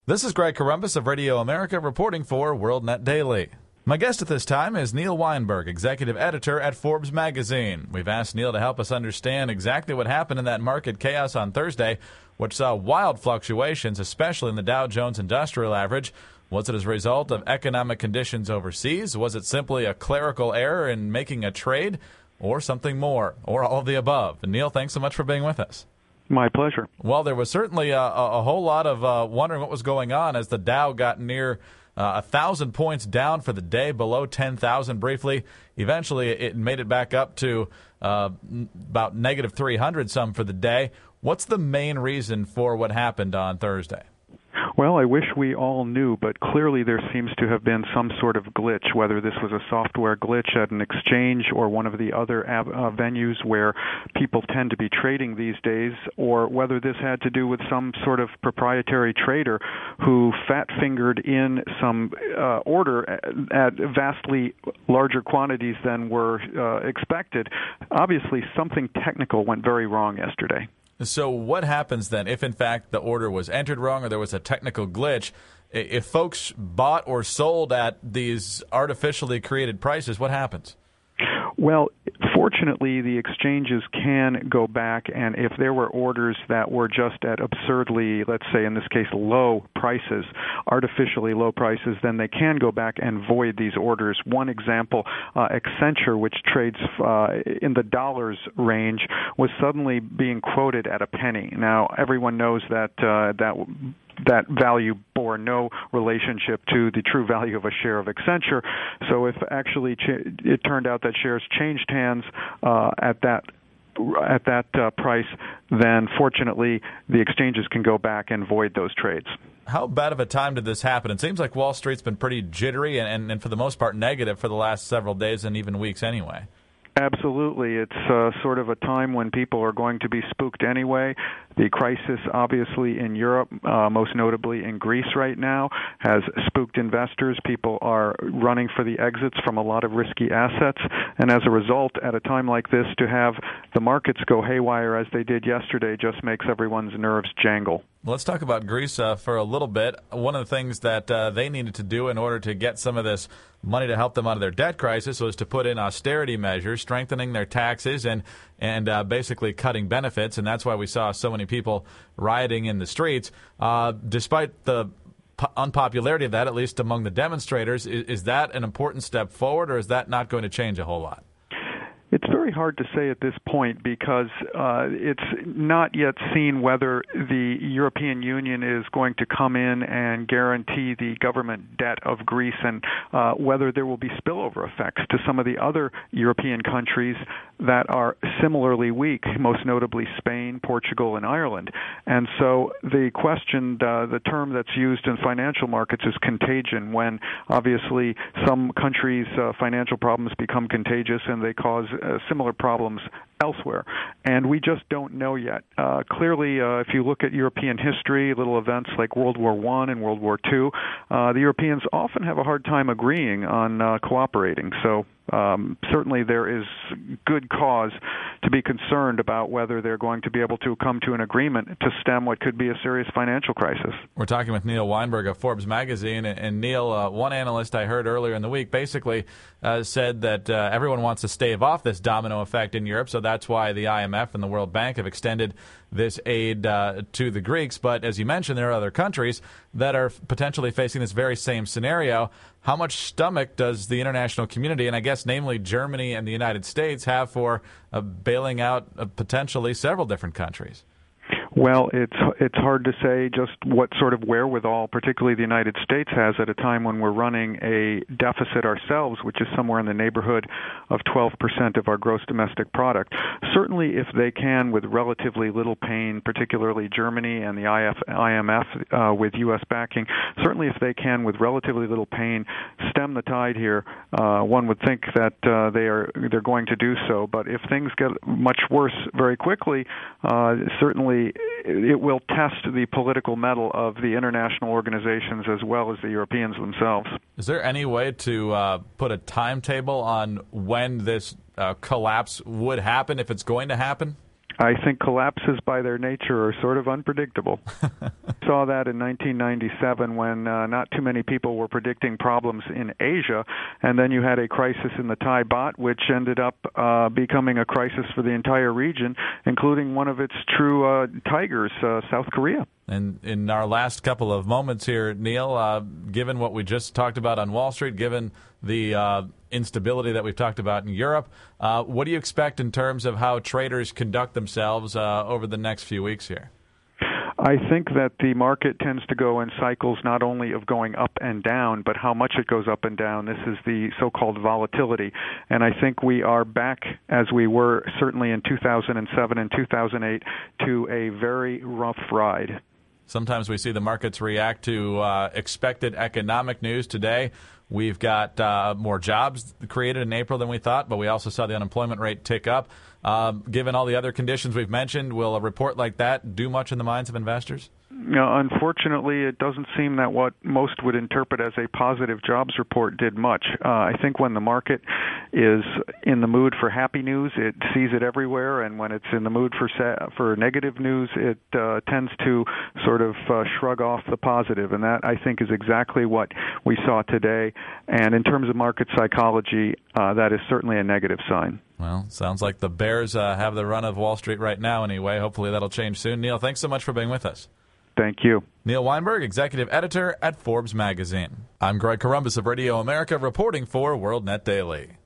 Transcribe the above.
This is Greg Corombos of Radio America reporting for WorldNet Daily. My guest at this time is Neil Weinberg, executive editor at Forbes magazine. We've asked Neil to help us understand exactly what happened in that market chaos on Thursday, which saw wild fluctuations, especially in the Dow Jones Industrial Average. Was it as a result of economic conditions overseas? Was it simply a clerical error in making a trade? Or something more? Or all of the above? And Neil, thanks so much for being with us. My pleasure. Well, there was certainly a whole lot of wondering what was going on as the Dow got near 1,000 points down for the day, below 10,000 briefly. Eventually, it made it back up to about negative 300 some for the day. What's the main reason for what happened on Thursday? Well, I wish we all knew, but clearly there seems to have been some sort of glitch, whether this was a software glitch at an exchange or one of the other venues where people tend to be trading these days, or whether this had to do with some sort of proprietary trader who fat-fingered in some order at vastly larger quantities than were expected. Obviously, something technical went very wrong yesterday. So what happens then if, in fact, the order was entered wrong or there was a technical glitch? If folks bought or sold at these artificially created prices, what happens? Well, fortunately, the exchanges can go back, and if there were orders that were just at absurdly, let's say in this case, low prices, artificially low prices, then they can go back and void these orders. One example, Accenture, which trades in the dollars range, was suddenly being quoted at a penny. Now, everyone knows that that value bore no relationship to the true value of a share of Accenture. So if actually it turned out that shares changed hands at that price, then fortunately the exchanges can go back and void those trades. How bad of a time did this happen? It seems like Wall Street's been pretty jittery and for the most part negative for the last several days and even weeks anyway. Absolutely. It's sort of a time when people are going to be spooked anyway. The crisis, obviously, in Europe, most notably in Greece right now, has spooked investors. People are running for the exits from a lot of risky assets. And as a result, at a time like this, to have the markets go haywire as they did yesterday just makes everyone's nerves jangle. Let's talk about Greece for a little bit. One of the things that they needed to do in order to get some of this money to help them out of their debt crisis was to put in austerity measures, strengthening their taxes and basically cutting benefits, and that's why we saw so many people rioting in the streets. Despite the unpopularity of that, at least among the demonstrators, is that an important step forward, or is that not going to change a whole lot? It's very hard to say at this point because it's not yet seen whether the European Union is going to come in and guarantee the government debt of Greece and whether there will be spillover effects to some of the other European countries that are similarly weak, most notably Spain, Portugal, and Ireland. And so the question, the term that's used in financial markets is contagion, when obviously some countries' financial problems become contagious and they cause similar problems elsewhere, and we just don't know yet. Clearly, if you look at European history, little events like World War I and World War II, the Europeans often have a hard time agreeing on cooperating. So certainly there is good cause to be concerned about whether they're going to be able to come to an agreement to stem what could be a serious financial crisis. We're talking with Neil Weinberg of Forbes magazine. And Neil, one analyst I heard earlier in the week basically said that everyone wants to stave off this domino effect in Europe, so that's why the IMF and the World Bank have extended this aid to the Greeks. But as you mentioned, there are other countries that are potentially facing this very same scenario. How much stomach does the international community, and I guess namely Germany and the United States, have for bailing out potentially several different countries? Well, it's hard to say just what sort of wherewithal, particularly the United States, has at a time when we're running a deficit ourselves, which is somewhere in the neighborhood of 12% of our gross domestic product. Certainly, if they can, with relatively little pain, particularly Germany and the IMF with U.S. backing, certainly if they can, with relatively little pain, stem the tide here, one would think that they're going to do so. But if things get much worse very quickly, certainly it will test the political mettle of the international organizations as well as the Europeans themselves. Is there any way to put a timetable on when this collapse would happen, if it's going to happen? I think collapses by their nature are sort of unpredictable. Saw that in 1997 when not too many people were predicting problems in Asia, and then you had a crisis in the Thai baht, which ended up becoming a crisis for the entire region, including one of its true tigers, South Korea. And in our last couple of moments here, Neil, given what we just talked about on Wall Street, given the instability that we've talked about in Europe, what do you expect in terms of how traders conduct themselves over the next few weeks here? I think that the market tends to go in cycles not only of going up and down, but how much it goes up and down. This is the so-called volatility. And I think we are back, as we were certainly in 2007 and 2008, to a very rough ride. Sometimes we see the markets react to expected economic news. Today, we've got more jobs created in April than we thought, but we also saw the unemployment rate tick up. Given all the other conditions we've mentioned, will a report like that do much in the minds of investors? No, unfortunately, it doesn't seem that what most would interpret as a positive jobs report did much. I think when the market is in the mood for happy news, it sees it everywhere, and when it's in the mood for negative news, it tends to sort of shrug off the positive, and that, I think, is exactly what we saw today. And in terms of market psychology, that is certainly a negative sign. Well, sounds like the Bears have the run of Wall Street right now anyway. Hopefully that'll change soon. Neil, thanks so much for being with us. Thank you. Neil Weinberg, executive editor at Forbes magazine. I'm Greg Corombos of Radio America, reporting for WorldNet Daily.